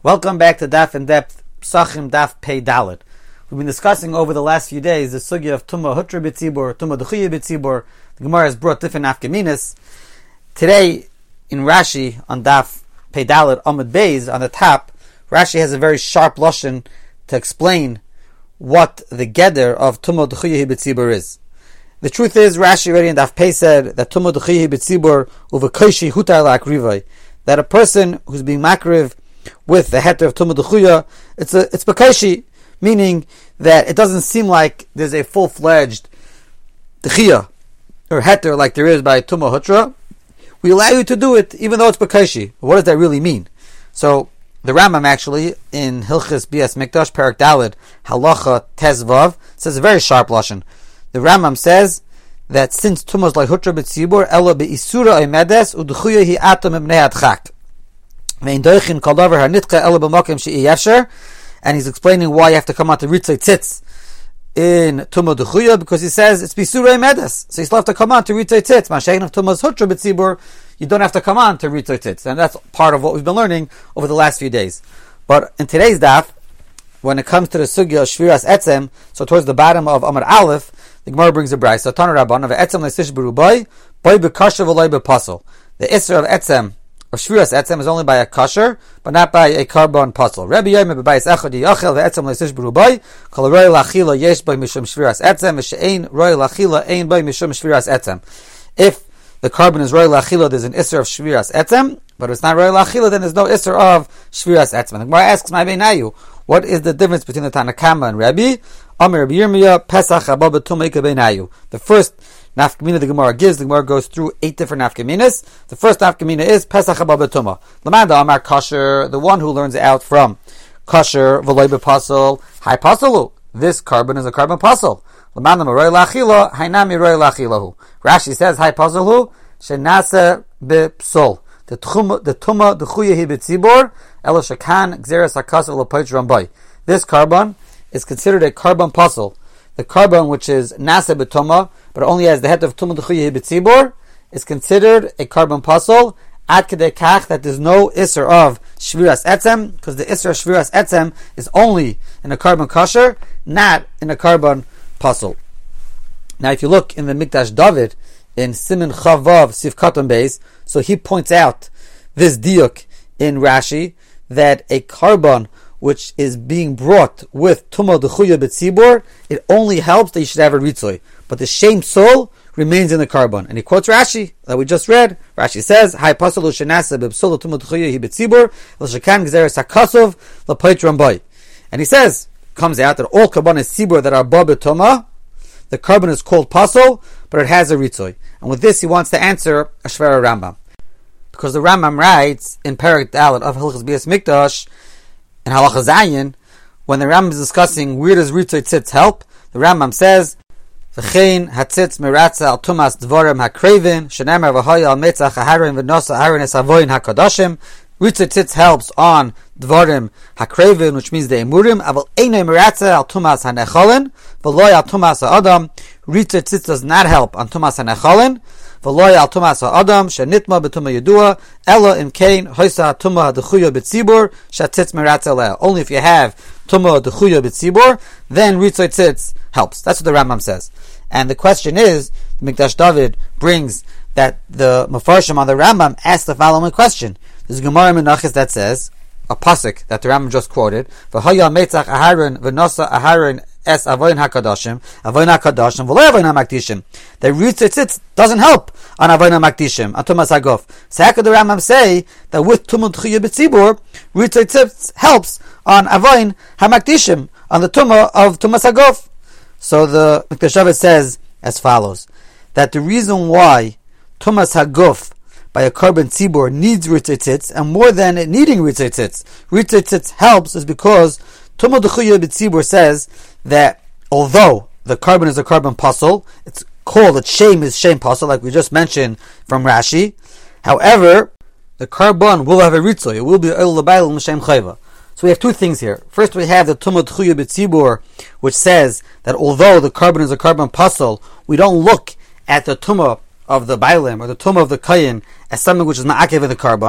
Welcome back to Daf in Depth, Psachim Daf Pei Dalet. We've been discussing over the last few days the sugya of Tumah Hutra B'tzibur, Tumah D'chuya B'tzibur. The Gemara has brought different nafkaminas. Today, in Rashi, on Daf Pei Dalet, Amud Beis, on the top, Rashi has a very sharp lashon to explain what the geder of Tumah D'chuya B'tzibur is. The truth is, Rashi already in Daf Pei said that Tumah D'chuya B'tzibur u'v'koishi hutar la'akrivai, that a person who's being makriv with the heter of Tumah D'chuya, it's bakashi, meaning that it doesn't seem like there's a full-fledged D'chuya or heter like there is by Tumah Hutra. We allow you to do it even though it's bakashi. What does that really mean? So the Rambam actually in Hilchis Bias Mikdash Perak Daled Halacha Tezvav says a very sharp lashon. The Rambam says that since Tumah is like Hutra b'tzibur, ela be'isura oimedes u'D'chuya hi atom ibnei adchak. And he's explaining why you have to come out to Ritzay Tzitz in Tumah D'chuya, because he says it's Bisurei Medes. So you still have to come on to Ritzay Tzitz. Mashayin of Tumah's Hutra B'tzibur, you don't have to come on to Ritzay Tzitz. And that's part of what we've been learning over the last few days. But in today's daf, when it comes to the sugya of Shviras Etzem, so towards the bottom of Amar Aleph, the Gemara brings a brayso. So Tana Rabban of Etzem le'sish berubai, boy b'kasher v'loy b'pasol. The Isser of Etzem, or Shviras Etzem, is only by a kasher, but not by a carbon puzzle. Rabbi Yomer b'bayis echad yachel ve'etzem le'sish berubai, kol roi lachila yesh by mishum Shviras Etzem, v'she'ein roi lachila ein by mishum Shviras Etzem. If the carbon is roi lachila, there's an Isser of Shviras Etzem, but if it's not roi lachila, then there's no Isser of Shviras Etzem. The Gemara asks, my beinayu, what is the difference between the Tanakama and Rabbi? Amir Rabbi Yirmiyah, Pesach haba b'tumah ika beinayu. The first nafkamina the Gemara gives, the Gemara goes through 8 different nafkaminas. The first nafkamina is Pesach haba b'tumah. Lamanda Amar Kasher, the one who learns out from Kasher v'loy b'pasol, hai pasalu. This carbon is a carbon pasol. Lamanda Roi lachila, hainami roi lachilahu. Rashi says hai pasalu, shenase b'psol. The Tumah D'chuya hi b'tzibur, ela shekan gzeres hakasel l'poich rambai. This carbon is considered a carbon pasol. The carbon which is nasa b'tumah, but only has the head of Tumah D'chuya hi b'tzibur, is considered a carbon pasol, ad kedei kach that there's no isser of Shviras Etzem, because the isser of Shviras Etzem is only in a carbon kasher, not in a carbon pasol. Now if you look in the Mikdash David, in Siman Chavav Sivkaton Beis, so he points out this diuk in Rashi, that a carbon which is being brought with Tumah D'chuya b'tzibur, it only helps that you should have a ritzoy. But the shem soul remains in the carbon. And he quotes Rashi, that we just read. Rashi says, Hai pasalu shenasa b'psol Tumah D'chuya hi b'tzibur, l'shekan gzeres hakasov l'poich rambai. And he says, comes out that all carbon is tzibur that are ba b'tumah, the carbon is called pasol, but it has a ritzoy. And with this, he wants to answer a Shvera Rambam. Because the Rambam writes in Perak Dalet of Hilchos Bias Mikdash, in Halacha Zayin, when the Rambam is discussing where does Ritzoy Tzitz help, the Rambam says, V'chein hatzitz meratza al tumas dvorem hakrevin, shenemar v'hoya al metzach aharon v'nosa aharon es avoyin hakadashim. Ritzoy Tzitz helps on dvorem hakrevin, which means the emurim, aval einay meratza al tumas hanecholin, v'loy al tumas ha'adam. Ritzoy Tzitz does not help on tumas hanecholin, v'loy al tumas ha'adam, shenitma b'tumah yedua, ela im kein hoisa tumah d'chuya b'tzibur, shatzitz meratza leh. Only if you have Tumah D'chuya b'tzibur, then Ritzoy Tzitz helps. That's what the Rambam says. And the question is, the Mikdash David brings that the Mefarshim on the Rambam asked the following question. There's a Gemara Menachos that says, a pasuk that the Rambam just quoted, V'hoya metzach aharon v'nosa aharon es avoyin hakadashim v'loy avoyin hamakdishim. The Ritzoy Tzitz doesn't help on avoyin hamakdishim, on Tumas Hagof. So how could the Rambam say that with Tumah D'chuya b'tzibur, Ritzoy Tzitz helps on avoyin hamakdishim, on the Tumah of Tumas Hagof? So the Mikdash David says as follows, that the reason why Tumas Hagof by a carbon tzibur needs Ritzoy Tzitz, and more than it needing Ritzoy Tzitz helps, is because Tumah D'chuya b'tzibur says that although the carbon is a carbon pasol, it's called, its shem is shem pasol, like we just mentioned from Rashi. However, the carbon will have a ritzoy, it will be el l'bayil l'shem chayva. So we have 2 things here. First, we have the Tumah D'chuya b'tzibur, which says that although the carbon is a carbon pasol, we don't look at the Tumah of the Bailim or the Tumah of the Kayin as something which is ma'akev of the carbon.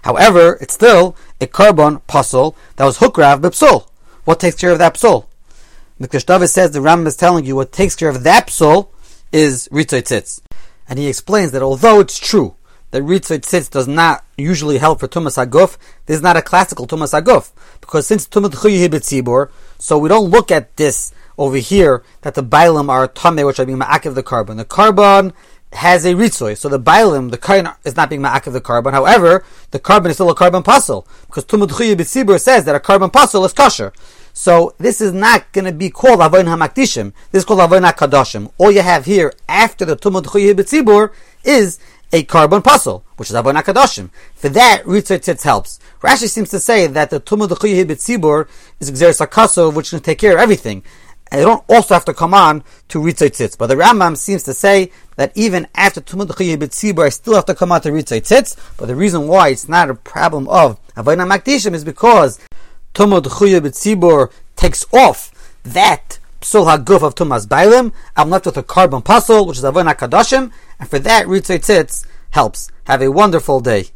However, it's still a carbon pasul that was hukrav b'psul. What takes care of that psul? Mikdash David says the Rambam is telling you what takes care of that psul is ritzoi tzitz. And he explains that although it's true that ritzoi tzitz does not usually help for tumas haguf, this is not a classical tumas haguf. Because since tumas chuyi b'tzibur, so we don't look at this over here that the bailim are tameh, which are being ma'akiv the carbon. The carbon has a ritzoi, so the bailim, the kain, is not being ma'akiv the carbon. However, the carbon is still a carbon pasul, because Tumud Chuyi B'tzibur says that a carbon pasul is kosher. So this is not going to be called Avoin HaMakdishim. This is called Avoin HaKadoshim. All you have here after the Tumud Chuyi B'tzibur is a carbon pasul, which is Avoin HaKadoshim. For that, ritzoi tzitz helps. Rashi seems to say that the Tumud Chuyi B'tzibur is Gzeres HaKasov, which can take care of everything. And they don't also have to come on to ritzoi tzitz. But the Rambam seems to say that even after Tumud Chuyi B'tzibur, I still have to come on to ritzoi tzitz. But the reason why it's not a problem of Avoin HaMakdishim is because Tumud Chuyi B'tzibur takes off that psul haguf of Tumas Bailim. I'm left with a carbon pasul, which is Avoin HaKadoshim, and for that ritzoi tzitz helps. Have a wonderful day.